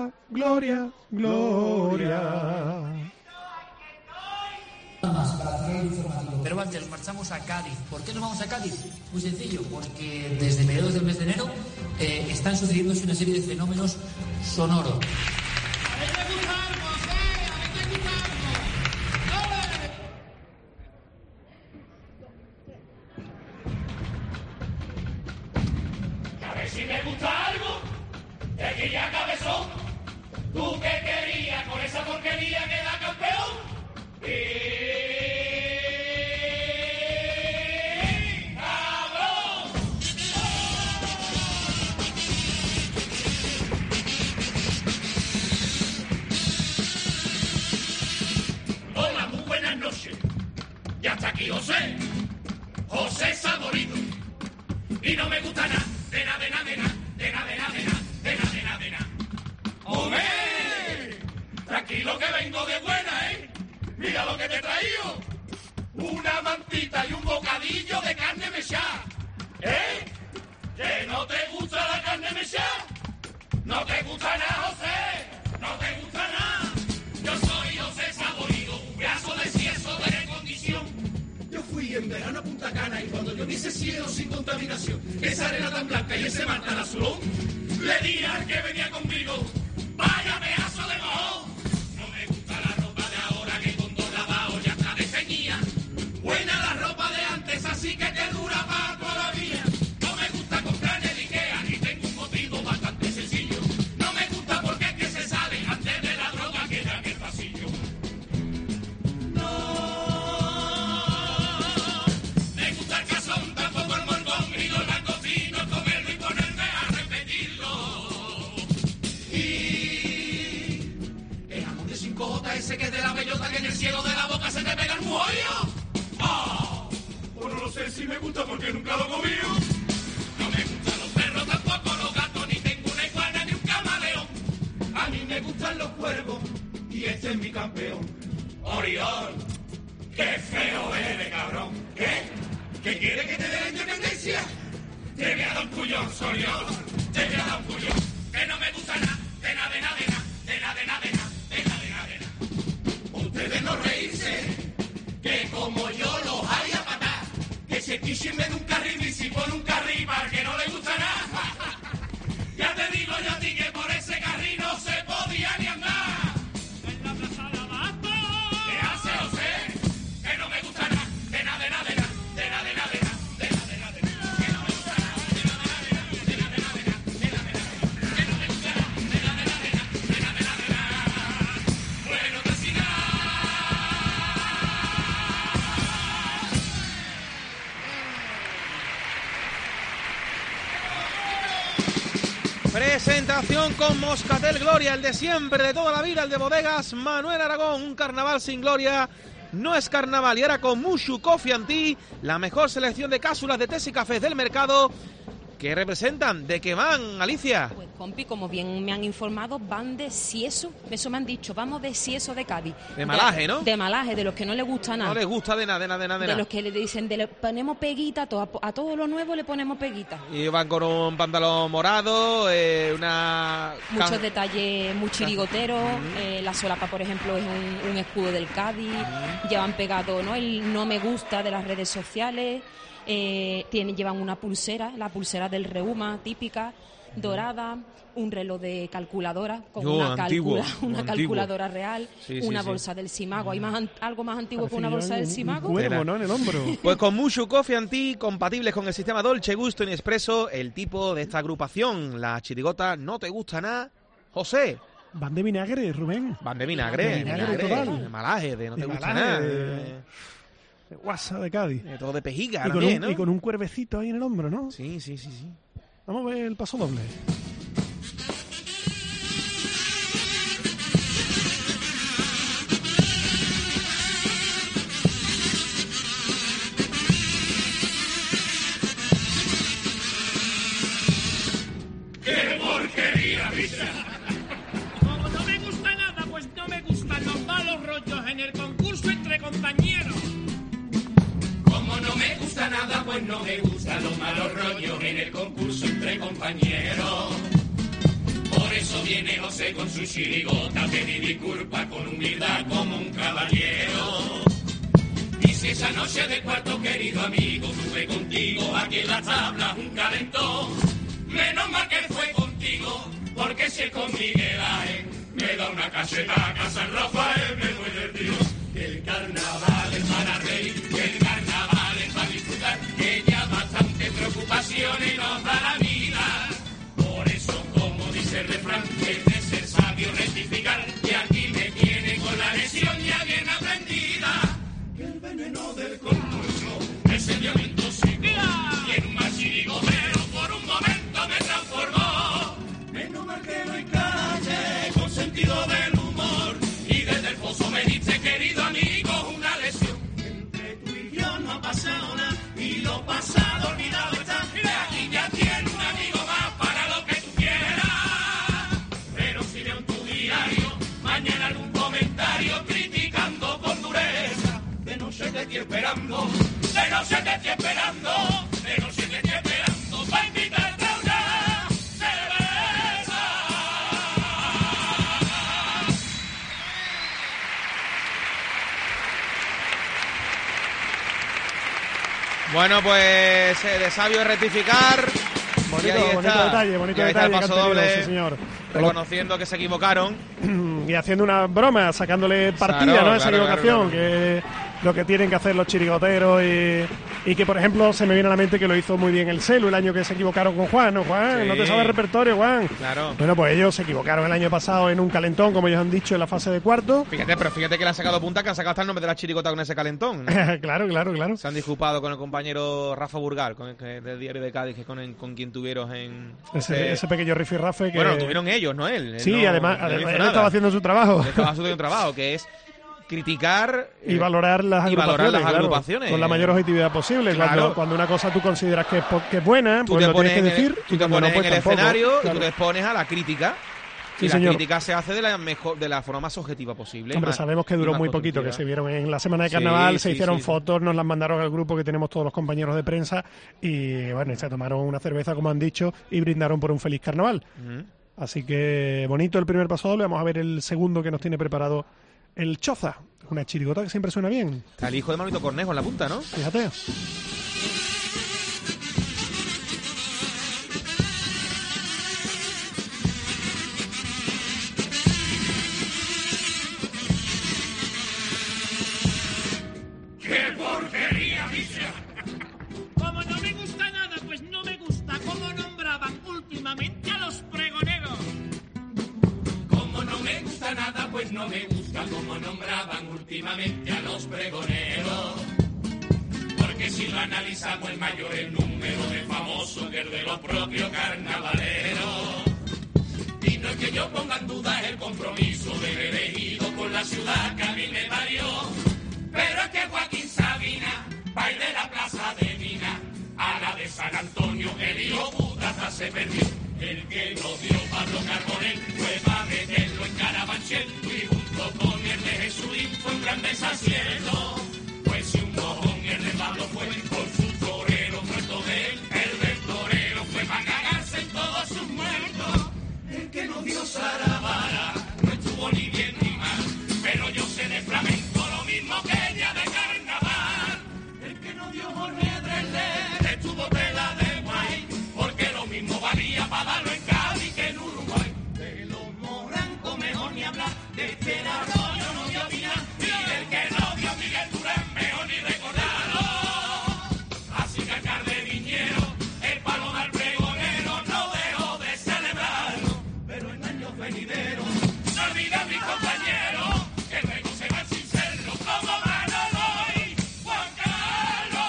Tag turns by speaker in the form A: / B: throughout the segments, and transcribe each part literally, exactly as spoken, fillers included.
A: Gloria, Gloria, Gloria.
B: Pero antes marchamos a Cádiz. ¿Por qué nos vamos a Cádiz? Muy sencillo, porque desde mediados del mes de enero eh, están sucediéndose una serie de fenómenos sonoros.
C: A ver si me gusta algo, de que ya cabezón, tú que querías con esa porquería que da campeón. Y... Hola, muy buenas noches. Ya está aquí José, José Saborito. Y no me gusta nada, de nada, de nada, de nada, de nada, de nada, de nada, de nada, de nada, de nada. ¡Hombre! Tranquilo que vengo de buena, ¿eh? Mira lo que te he traído. Una mantita y un bocadillo de carne mechada. ¿Eh? ¿Que no te gusta la carne mechada? ¿No te gusta nada, José? ¿No te gusta nada? Yo soy José Saborito, un brazo de cieso de condición. Yo fui en verano a Punta Cana y cuando yo vi ese cielo sin contaminación, esa arena tan blanca y ese mar tan azulón, le di al que venía conmigo, vaya pedazo de mojón. No me gusta la ropa de ahora que con dos lavados ya está desteñida. Buena la ropa de antes, así que te dura para toda la vida. No me gusta comprar en el Ikea y tengo un motivo bastante sencillo. No me gusta porque es que se sale antes de la droga que da en el pasillo. Me gusta el cazón, tampoco el morgón, ni los langostinos, comerlo y ponerme a repetirlo. Y el jamón de cinco J ese que es de la bellota que en el cielo de la boca se te pega el muollo. ¡Oh! Pues no lo sé si me gusta porque nunca lo he comido. No me gustan los perros, tampoco los gatos, ni tengo una iguana ni un camaleón. A mí me gustan los cuervos y este es mi campeón. Orión, qué feo eres, cabrón. ¿Qué? ¿Qué quiere que te dé la independencia? Te voy a dar un cullón, Sorión. Te voy a dar un cullón. Que no me gusta nada, de nada, de nada, de nada, de nada, de nada, de nada, de nada, de nada, de nada. Ustedes no reírse, que como yo los hay a patar. Que se quisen en un carril y si pone un carril para que no le gusta nada. Ya te digo yo a ti que por ese carril no se podía ni andar. En la plaza de abasto. ¿Qué hace, José? Que no me gusta nada, de nada, de nada, de nada, de nada, de nada, de nada, de nada, de nada, de nada. Que no me gusta nada, de nada, de nada, de nada, de nada, de nada, de nada, de nada, de nada. Que no me gusta nada, de nada, de nada, de nada, de nada, de nada, de nada. Bueno, casi nada.
A: Presentación con Moscatel Gloria, el de siempre, de toda la vida, el de Bodegas Manuel Aragón. Un carnaval sin gloria no es carnaval. Y ahora con Mushu Coffee and Tea, la mejor selección de cápsulas de tés y cafés del mercado. ¿Qué representan? ¿De qué van, Alicia?
D: Pues, compi, como bien me han informado, van de Sieso. Eso me han dicho, vamos de Sieso de Cádiz.
A: De Malaje, ¿no?
D: De Malaje, de los que no les gusta nada.
A: No les gusta de nada, de nada, de nada. De,
D: de
A: nada.
D: los que le dicen, de le ponemos peguita, a todo, a todo lo nuevo le ponemos peguita.
A: Y van con un pantalón morado, eh, una...
D: Muchos detalles muy chirigoteros.
A: Uh-huh.
D: eh, la solapa, por ejemplo, es un, un escudo del Cádiz. Uh-huh. Llevan pegado, ¿no?, el no me gusta de las redes sociales. Eh, tienen, llevan una pulsera, la pulsera del Reuma, típica, dorada, un reloj de calculadora con
A: oh,
D: una,
A: antiguo,
D: calcula, una
A: antiguo.
D: calculadora real,
A: sí,
D: una
A: sí,
D: bolsa
A: sí.
D: del Simago. ¿Hay más an- algo más antiguo
E: Parece
D: que una bolsa
E: un,
D: del Simago?
E: Un cuervo, ¿no?, en el hombro.
A: Pues con Mushu Coffee and Tea, compatibles con el sistema Dolce Gusto y Nespresso, el tipo de esta agrupación, la chirigota No Te Gusta Nada, José.
E: Van de vinagre, Rubén.
A: Van de vinagre,
E: De vinagre total.
A: de malaje, de No Te
E: De
A: Gusta
E: malaje,
A: Nada.
E: de- De Guasa de Cádiz.
A: De todo de pejiga
E: Y con,
A: también,
E: un,
A: ¿no?
E: y con un cuervecito ahí en el hombro, ¿no?
A: Sí, sí, sí, sí.
E: Vamos a ver el paso doble.
C: ¡Qué porquería, bicha!
F: Como no me gusta nada, pues no me gustan los malos rollos en el concurso entre compañeros.
C: Como no me gusta nada, pues no me gustan los malos rollos en el concurso entre compañeros. Por eso eso viene José con su chirigota, pedí disculpas con humildad como un caballero. Y si esa noche de cuarto, querido amigo, tuve contigo aquí en las tablas un calentón, menos mal que fue contigo, porque si es con Miguel Ángel me da una cacheta a San Rafael, me duele el Dios. El carnaval es para reír, el carnaval es para disfrutar, que ya bastante preocupaciones nos da la vida. Por eso, como dice el refrán, es de ser sabio rectificar, y aquí me tiene con la lesión ya bien aprendida. El veneno del concurso ese día me intoxicó, y en un machirigotero por un momento me transformó. Menos mal que no encalle con sentido del humor, y desde el pozo me dice, querido amigo, una lesión. Entre tú y yo no ha pasado nada, y lo pasado olvidado está. De aquí ya tiene un amigo más para lo que tú quieras. Pero si leo en tu diario mañana algún comentario criticando con dureza, de no sé qué estoy esperando, de no sé qué estoy esperando, de no sé qué estoy esperando, para invitarte a una cerveza.
A: Bueno, pues eh, de sabio es rectificar.
E: Bonito,
A: Y ahí
E: bonito
A: está.
E: detalle, bonito
A: Y ahí está
E: detalle
A: el paso
E: que han tenido,
A: doble,
E: sí, señor.
A: reconociendo que se equivocaron.
E: Y haciendo una broma, sacándole partida,
A: Claro,
E: ¿no? Esa
A: claro,
E: equivocación,
A: claro,
E: que es lo que tienen que hacer los chirigoteros y, y que, por ejemplo, se me viene a la mente que lo hizo muy bien el Celu el año que se equivocaron con Juan, ¿no, Juan?
A: Sí.
E: ¿No te sabes repertorio, Juan?
A: Claro.
E: Bueno, pues ellos se equivocaron el año pasado en un calentón, como ellos han dicho, en la fase de cuarto.
A: Fíjate, pero fíjate que le han sacado punta, que han sacado hasta el nombre de la chirigota con ese calentón, ¿no?
E: Claro, claro, claro.
A: Se han disculpado con el compañero Rafa Burgal, con el que, del diario de Cádiz, que con, con quien tuvieron en...
E: Ese, ese pequeño rifirrafe que...
A: Bueno, lo tuvieron ellos, no él. Él
E: Sí,
A: no-
E: además,
A: no
E: además
A: hizo
E: él
A: nada.
E: estaba haciendo su trabajo.
A: Él estaba haciendo un trabajo, que es criticar...
E: Y
A: eh,
E: valorar las
A: y
E: agrupaciones,
A: valorar las
E: claro,
A: agrupaciones.
E: con la mayor objetividad posible.
A: Claro.
E: Cuando, cuando una cosa tú consideras que es, po- que es buena,
A: Tú
E: pues
A: te
E: lo
A: pones,
E: tienes que
A: en el,
E: decir.
A: tú
E: y
A: te
E: cuando
A: pones
E: no, pues
A: en el
E: tampoco.
A: escenario y
E: Claro.
A: tú te expones a la crítica.
E: Sí,
A: y la
E: señor.
A: crítica se hace de la mejor, de la forma más objetiva posible.
E: Hombre,
A: más-
E: sabemos que
A: y
E: duró
A: más
E: muy poquito, que
A: constructiva.
E: se vieron en la semana de
A: Sí,
E: carnaval, se
A: sí,
E: hicieron
A: sí.
E: fotos, nos las mandaron al grupo que tenemos todos los compañeros de prensa y bueno, y se tomaron una cerveza, como han dicho, y brindaron por un feliz carnaval.
A: Ujú.
E: Así que bonito el primer paso doble, vamos a ver el segundo que nos tiene preparado el Choza, una chirigota que siempre suena bien,
A: Está el hijo de Manolito Cornejo en la punta, ¿no?
E: fíjate.
C: ¡Qué porquería, Misha!
F: Como no me gusta nada, pues no me gusta cómo nombraban últimamente a los pregoneros.
C: Como no me gusta nada, pues no me gusta como nombraban últimamente a los pregoneros. Porque si lo analizamos, el mayor el número de famosos que el de los propios carnavaleros. Y no es que yo ponga en duda el compromiso del elegido con la ciudad que a mí me parió. Pero es que Joaquín Sabina va de la plaza de Mina a la de San Antonio, el hijo puta hasta se perdió. El que nos dio Pablo Carbonell fue para meterlo en Carabanchel y junto con el de Jesulín fue un gran desacierto. Pues si un mojón el de Pablo fue por su torero muerto de él, el del torero fue para cagarse en todos sus muertos. El que nos dio Saravara no estuvo ni bien ni mal, pero yo sé de flamenco lo mismo que ella de carnaval. El que nos dio Jorge Drexler estuvo tela de guay, porque lo mismo valía para darlo en Cádiz que en Uruguay. De los morancos mejor ni hablar, de este Arroyo no dio ni nada, y del que no dio Miguel Durán mejor ni recordarlo. Así que acá de Viñero, el palo del pregonero no dejó de celebrarlo, pero en años venideros no olvida mi compañero, que luego se van sin serlo como Manolo y Juan Carlos.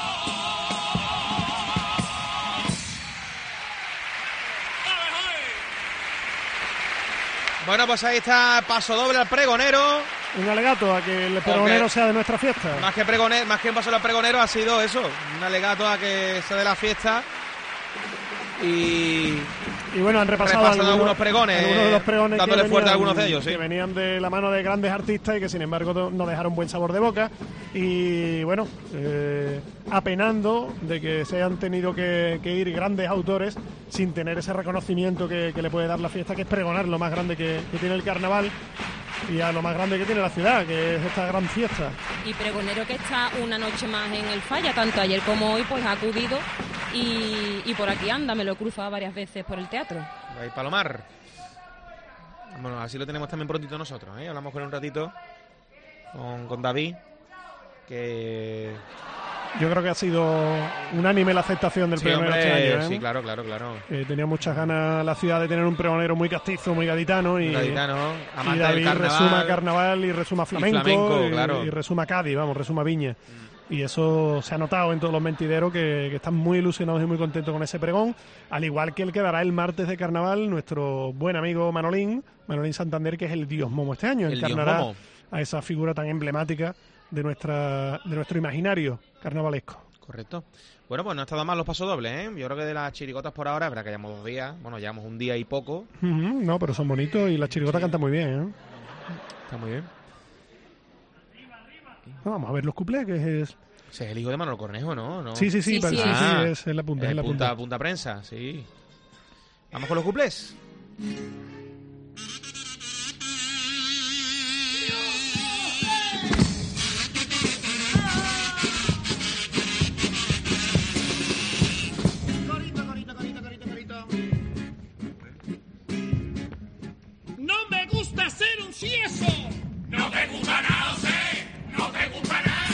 A: Bueno, pues ahí está paso doble al pregonero.
E: Un alegato a que el pregonero sea de nuestra fiesta.
A: Más que pregonero, más que un paso doble al pregonero ha sido eso, un alegato a que sea de la fiesta. y...
E: Y bueno, han repasado,
A: repasado
E: algunos,
A: algunos pregones,
E: algunos de los pregones
A: dándole
E: que
A: fuerte a
E: venían,
A: algunos de ellos, sí.
E: que venían de la mano de grandes artistas y que sin embargo no dejaron buen sabor de boca. Y bueno, eh, apenando de que se hayan tenido que, que ir grandes autores sin tener ese reconocimiento que, que le puede dar la fiesta, que es pregonar lo más grande que, que tiene el carnaval y a lo más grande que tiene la ciudad, que es esta gran fiesta.
D: Y pregonero que está una noche más en el Falla, tanto ayer como hoy, pues ha acudido y, y por aquí anda, me lo he cruzado varias veces por el teatro.
A: Ahí Palomar. Bueno, así lo tenemos también prontito nosotros, ¿eh? Hablamos con él un ratito con, con David, que...
E: Yo creo que ha sido unánime la aceptación del
A: Sí,
E: pregonero
A: hombre,
E: este año, ¿eh?
A: sí, claro, claro, claro.
E: Eh, tenía muchas ganas la ciudad de tener un pregonero muy castizo, muy gaditano y,
A: Gaditano,
E: y
A: amante
E: David
A: del carnaval.
E: resuma carnaval y resuma flamenco y,
A: flamenco, claro.
E: y resuma Cádiz, vamos, resuma Viña. Mm. Y eso se ha notado en todos los mentideros que, que están muy ilusionados y muy contentos con ese pregón, al igual que el que dará el martes de carnaval nuestro buen amigo Manolín, Manolín Santander, que es el Dios Momo este año,
A: El
E: encarnará
A: Dios Momo.
E: a esa figura tan emblemática de nuestra de nuestro imaginario carnavalesco.
A: Correcto. Bueno, pues no ha estado mal los pasodobles, ¿eh? Yo creo que de las chirigotas por ahora, es verdad que llevamos dos días, bueno, llevamos un día y poco.
E: Uh-huh, no, pero son bonitos y la chirigota
A: Sí.
E: canta muy bien, ¿eh?
A: Está muy bien.
E: Vamos a ver los cuplés, que es...
A: Ese es el hijo de Manolo Cornejo, ¿no? ¿No?
E: Sí, sí, sí,
D: Sí,
E: parece
D: sí,
E: que
A: es.
E: sí,
A: Ah,
E: es, es la punta,
A: Eh,
E: es la
A: punta,
E: punta.
A: punta prensa, sí. Vamos con los cuplés.
F: Corito, corito, corito, corito, corito. No me gusta ser un cieso.
C: No te gusta nada, o sea, no te gusta nada.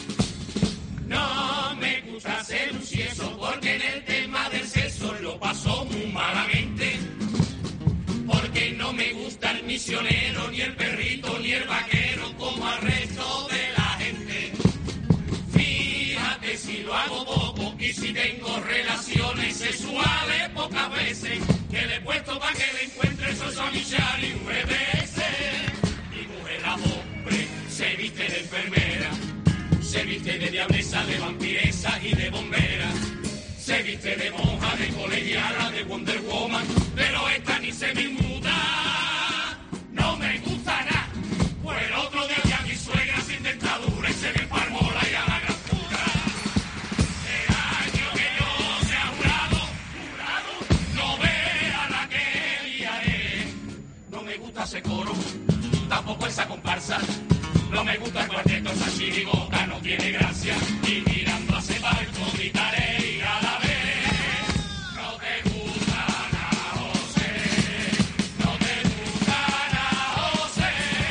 C: No me gusta ser un cieso porque en el tema del sexo lo pasó muy malamente. Porque no me gusta el misionero, ni el perrito, ni el vaquero como al resto de la gente. Fíjate si lo hago poco y si tengo relaciones sexuales pocas veces. Que le he puesto para que le encuentre eso a mi Charlie V D S. Mi mujer a hombre se viste de enfermera, se viste de diablesa, de vampiresa y de bombera, se viste de monja, de colegiala, de Wonder Woman, pero esta ni se me muda. No me gusta nada. Pues el otro día vi a mi suegra sin dentadura y se me palmó la y a la gran puta. El año que yo sea jurado, jurado, no vea la que liaré. No me gusta ese coro, tampoco esa comparsa. No me gusta el cuarteto, esa chirigota no tiene gracia. Y mirando hacia barco gritaré y cada vez. No te gusta nada, José. No te gusta nada, José.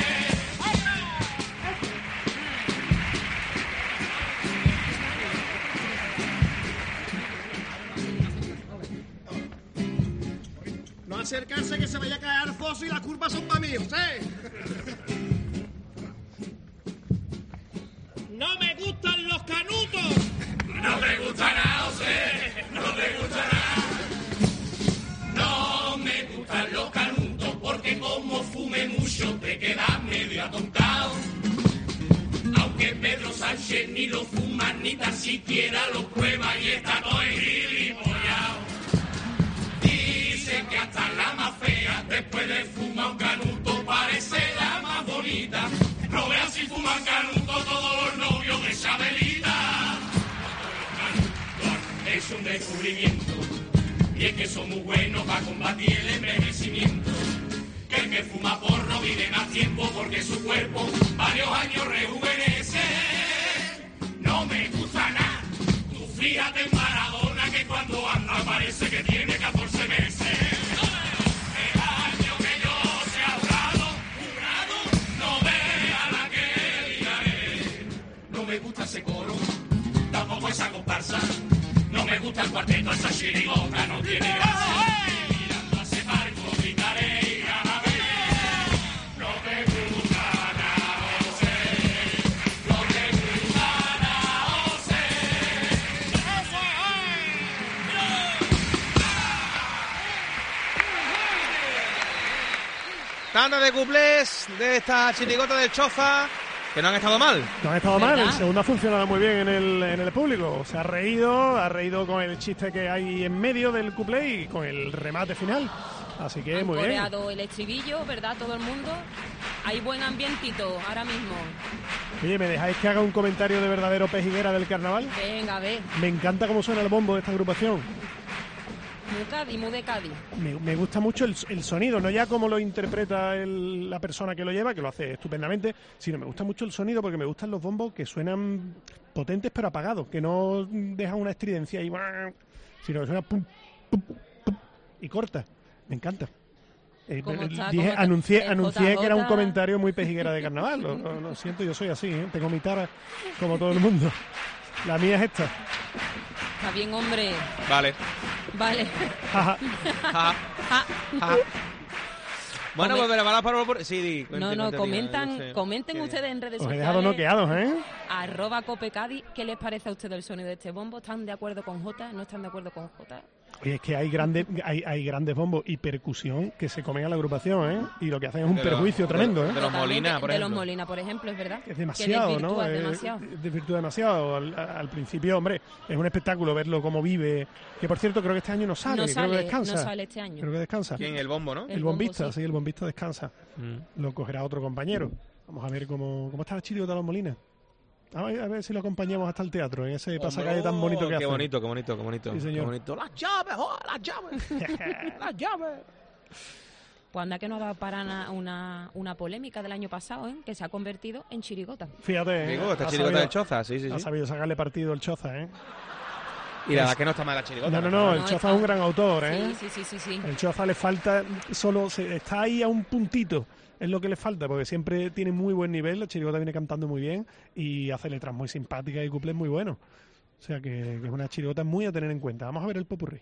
F: No acercarse que se vaya a caer al foso y las curvas son para mí, ¿eh? No me gustan los canutos.
C: No te gusta nada, José. No te gusta nada. No me gustan los canutos porque como fume mucho te quedas medio atontado. Aunque Pedro Sánchez ni lo fuma ni tan siquiera lo prueba y está todo gilipollado. Dicen que hasta la más fea después de fumar un canuto parece la más bonita. No veas si fuman canuto todos los novios de Chabelita. Es un descubrimiento y es que son muy buenos para combatir el envejecimiento. Que el que fuma porro vive más tiempo porque su cuerpo varios años rejuvenece. No me gusta nada. Tú fíjate en Maradona que cuando anda parece que tiene catorce meses. El año que yo sea jurado, jurado, no vea la que liaré. No me gusta ese coro, tampoco esa comparsa. No me gusta el cuarteto, esa chirigota no tiene gracia. Y mirando a ese barco gritaré y a ver. No te gusta nada, José. No te gusta nada, José.
A: Tanda de cuplés de esta chirigota del Choza. Que no han estado mal.
E: No han estado
D: ¿verdad?
E: mal, el segundo ha funcionado muy bien en el, en el público. Se ha reído, ha reído con el chiste que hay en medio del cuplé y con el remate final. Así que
D: Han
E: muy bien.
D: coreado el estribillo, ¿verdad? Todo el mundo. Hay buen ambientito ahora mismo.
E: Oye, ¿me dejáis que haga un comentario de verdadero pejiguera del carnaval?
D: Venga, a ver.
E: Me encanta cómo suena el bombo de esta agrupación.
D: Muy Cádiz, muy de Cádiz.
E: Me, me gusta mucho el, el sonido, no ya cómo lo interpreta el- la persona que lo lleva, que lo hace estupendamente, sino me gusta mucho el sonido porque me gustan los bombos que suenan potentes pero apagados, que no dejan una estridencia y sino que suena pum, pum, pum, y corta. Me encanta. Eh,
D: ¿Cómo
E: eh,
D: está?
E: dije,
D: ¿Cómo está?
E: anuncié,
D: El
E: anuncié que era un
D: J J.
E: comentario muy pejiguera de carnaval. Lo, lo- lo siento, yo soy así, ¿eh? Tengo mi tara como todo el mundo. La mía es esta.
D: Está bien, hombre.
A: Vale.
D: Vale.
E: Jaja.
A: Ja,
D: Ah.
A: ja. Bueno,
D: Comen-
A: pues me van a parar por... Sí, di,
D: No,
A: cuente,
D: no,
A: cuente,
D: comentan,
A: diga, yo sé.
D: comenten
A: Qué
D: ustedes en redes
E: Os he
D: sociales.
E: dejado noqueados, ¿eh?
D: Arroba Copecadi, ¿qué les parece a ustedes el sonido de este bombo? ¿Están de acuerdo con Jota? ¿No están de acuerdo con Jota?
E: Oye, es que hay grandes, hay, hay grandes bombos y percusión que se comen a la agrupación, ¿eh? Y lo que hacen es un
A: De los-
E: perjuicio
A: de-
E: tremendo, ¿eh?
A: de los
D: Totalmente,
A: Molina, por
D: De los
A: ejemplo.
D: Molina, por ejemplo, es verdad.
E: Es demasiado,
D: que
E: ¿no?
D: desvirtúa
E: Eh,
D: demasiado.
E: desvirtúa demasiado. Al, al principio, hombre, es un espectáculo verlo cómo vive. Que por cierto, creo que este año no sale,
D: No
E: creo
D: sale,
E: que descansa.
D: no sale este año.
E: Creo que descansa.
A: ¿Quién? El bombo, ¿no?
E: El,
D: El bombo,
E: bombista,
D: sí.
E: sí. el bombista descansa.
A: Mm.
E: Lo cogerá otro compañero. Vamos a ver cómo, cómo está la chirigota de los Molinas. A ver, a ver si lo acompañamos hasta el teatro, en ese pasacalle tan bonito que
A: Qué
E: hace.
A: bonito, qué bonito, qué bonito.
E: Sí, señor.
A: Qué bonito. Las llaves, joder, las llaves. Las llaves.
D: Pues anda que no ha dado para na- una, una polémica del año pasado, ¿eh? Que se ha convertido en chirigota.
E: Fíjate, ¿eh?
A: Digo, esta
E: Ha
A: chirigota
E: sabido-
A: del Choza, sí, sí,
E: Ha
A: sí.
E: sabido sacarle partido el Choza, ¿eh?
A: Y la verdad que no está mal la chirigota.
E: No, no, no, el
D: No,
E: Choza
D: está-
E: es un gran autor, ¿eh?
D: Sí, sí, sí, sí, sí.
E: El Choza le falta solo, se- está ahí a un puntito, es lo que le falta, porque siempre tiene muy buen nivel, la chirigota viene cantando muy bien y hace letras muy simpáticas y cuplés muy buenos. O sea que, que es una chirigota muy a tener en cuenta. Vamos a ver el popurrí.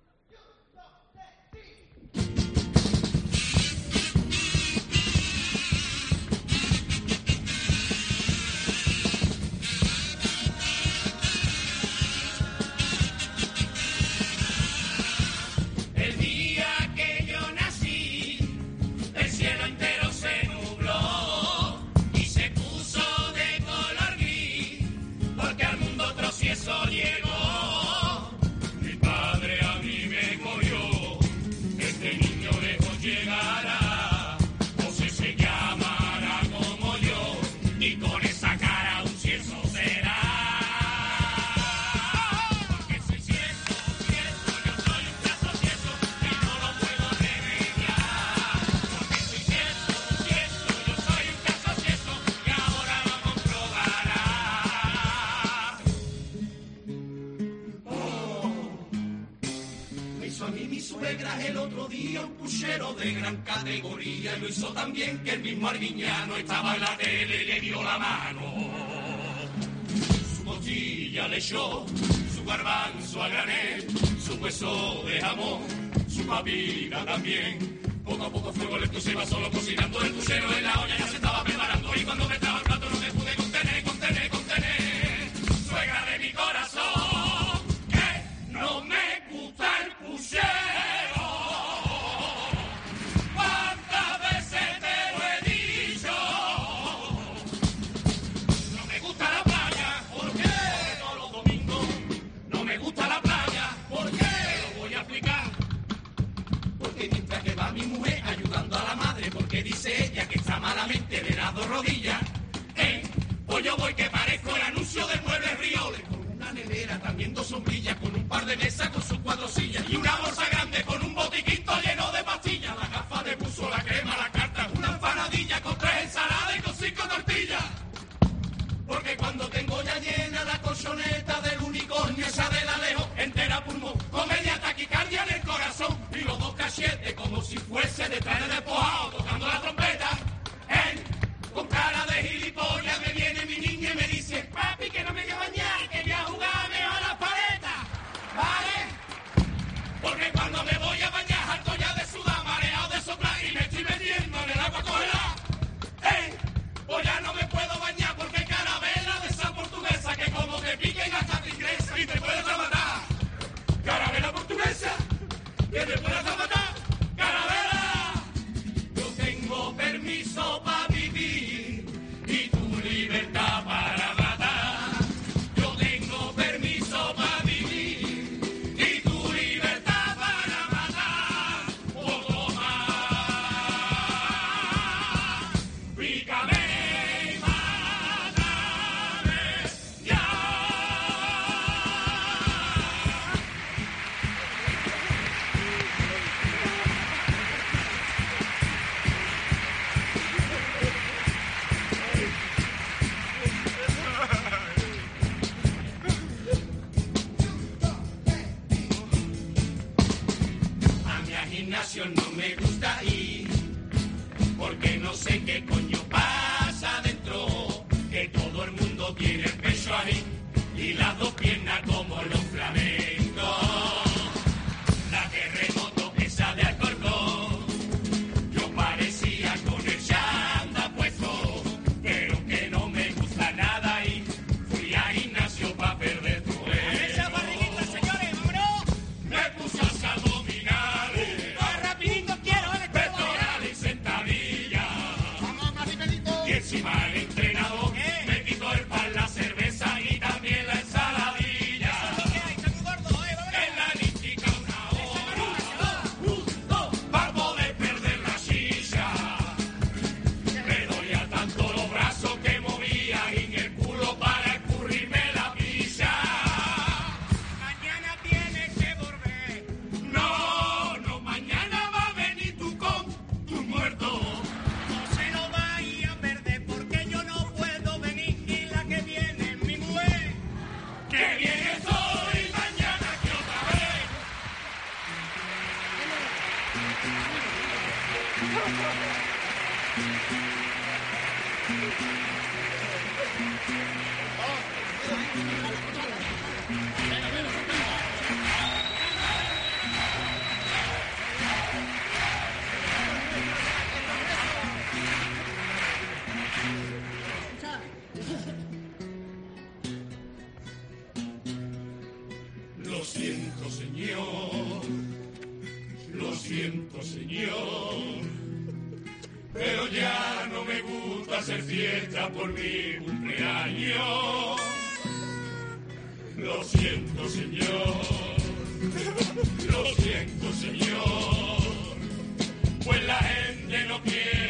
C: El día que yo nací, el cielo entero se nubló y se puso de color gris, porque al mundo otro eso llegó. Mi padre a mí me cogió, este niño lejos llegará, o si se llamará como yo, y con esa cara un cieso será. Porque soy cieso, cieso, yo soy un caso cieso y no lo puedo remediar. Porque soy cieso, cieso, yo soy un caso cieso y ahora lo comprobará. Me hizo a mí mi suegra el otro día un puchero de gran categoría y lo hizo tan bien que el mismo Arguiñano estaba en la tele y le dio la mano. Su costilla le echó, su garbanzo a granel, su hueso de jamón, su papita también. Poco a poco fuego lento se iba solo cocinando el puchero en la olla ya se estaba preparando y cuando me estaba el plato no me pude contener, contener, contener. Suegra de mi corazón, que no me gusta el puchero. ¿Cuántas veces te lo he dicho? No me gusta la playa, ¿por qué? Todos los domingos. No me gusta la playa, ¿por qué? Lo voy a explicar. Porque mientras que va mi mujer ayudando a la madre, porque dice ella que está malamente de las dos rodillas, eh, pues yo voy que parezco el anuncio del Muebles Rioles, con una nevera, también dos sombrillas, con un par de mesas, con sus cuatro sillas, y una bolsa grande con un botiquín todo lleno de pastillas, la gafa de buzo, la crema, la carta, una empanadilla con tres ensaladas y con cinco tortillas. Porque cuando tengo ya llena la colchoneta del unicornio, esa del Alejo, entera pulmón, comedia taquicardia en el corazón, y los dos cachetes como si fuese detrás de despojado, tocando la trompeta, él, con cara de gilipollas, me viene mi niña y me dice, papi, que no me voy a bañar, que voy a jugar mejor a la paleta, ¿vale? Porque cuando pícame y mátame ya. A mi gimnasio no me gusta ir, porque no sé qué coño pasa dentro, que todo el mundo tiene el pecho ahí y las dos piernas como los flamencos. La terremoto esa de Alcorcón, yo parecía con el chanda puesto, pero que no me gusta nada y fui a gimnasio pa' perder tu
F: ¡Esa barriguita, señores! ¡Vámonos!
C: Me puso a hacer abdominales,
F: ¡Más rapidito quiero! ¡El
C: pectorales y sentadillas.
F: ¡Vamos, más rapidito!
C: Y encima el entrenador
F: ¿Qué?
C: me quitó el pan, la cerveza y también la ensaladilla.
F: ¿Qué hay? ¡Está muy gordo, eh! ¡Vámonos!
C: En la elíptica una hora, justo para poder perder la silla. Me dolía tanto los brazos que movía y en el culo para escurrirme la pizza.
F: Mañana tienes que volver.
C: No, no, mañana va a venir tú con tu muerto.
F: No se lo vais a perder porque yo no puedo venir y la que viene es mi mujer.
C: Que viene soy mañana que otra vez. Lo siento, señor. Lo siento, señor. Pero ya no me gusta hacer fiesta por mi cumpleaños. Lo siento, señor. Lo siento, señor. Pues la gente no quiere